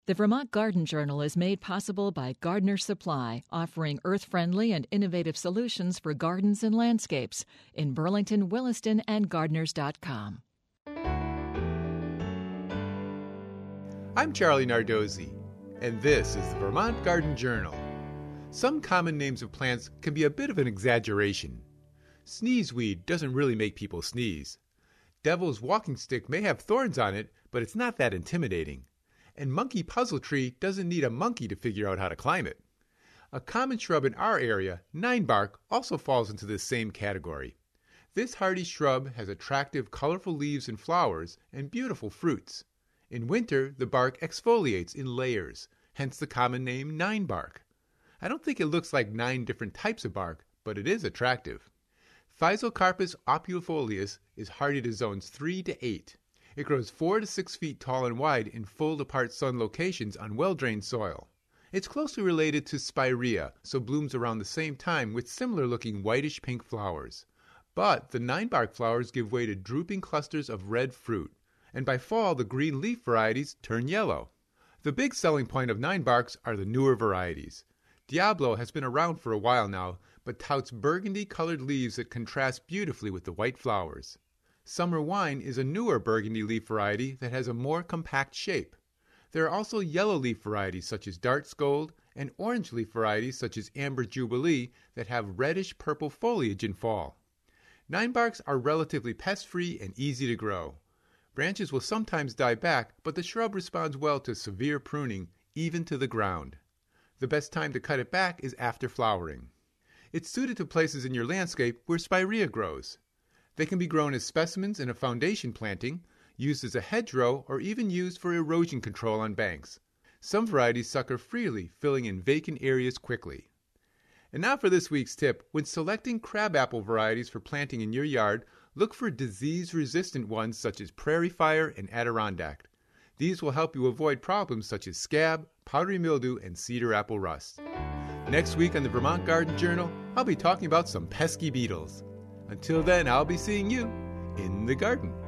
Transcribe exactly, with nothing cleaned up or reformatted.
The Vermont Garden Journal is made possible by Gardener's Supply, offering earth-friendly and innovative solutions for gardens and landscapes in Burlington, Williston, and gardeners dot com. I'm Charlie Nardozzi, and this is the Vermont Garden Journal. Some common names of plants can be a bit of an exaggeration. Sneezeweed doesn't really make people sneeze. Devil's walking stick may have thorns on it, but it's not that intimidating. And monkey puzzle tree doesn't need a monkey to figure out how to climb it. A common shrub in our area, ninebark, also falls into this same category. This hardy shrub has attractive, colorful leaves and flowers and beautiful fruits. In winter, the bark exfoliates in layers, hence the common name ninebark. I don't think it looks like nine different types of bark, but it is attractive. Physocarpus opulifolius is hardy to zones three to eight. It grows four to six feet tall and wide in fold-apart sun locations on well-drained soil. It's closely related to spirea, so blooms around the same time with similar-looking whitish-pink flowers. But the ninebark flowers give way to drooping clusters of red fruit, and by fall the green leaf varieties turn yellow. The big selling point of ninebarks are the newer varieties. Diablo has been around for a while now, but touts burgundy-colored leaves that contrast beautifully with the white flowers. Summer Wine is a newer burgundy leaf variety that has a more compact shape. There are also yellow leaf varieties such as Darts Gold and orange leaf varieties such as Amber Jubilee that have reddish-purple foliage in fall. Ninebarks are relatively pest-free and easy to grow. Branches will sometimes die back, but the shrub responds well to severe pruning, even to the ground. The best time to cut it back is after flowering. It's suited to places in your landscape where spirea grows. They can be grown as specimens in a foundation planting, used as a hedgerow, or even used for erosion control on banks. Some varieties sucker freely, filling in vacant areas quickly. And now for this week's tip. When selecting crabapple varieties for planting in your yard, look for disease-resistant ones such as Prairie Fire and Adirondack. These will help you avoid problems such as scab, powdery mildew, and cedar apple rust. Next week on the Vermont Garden Journal, I'll be talking about some pesky beetles. Until then, I'll be seeing you in the garden.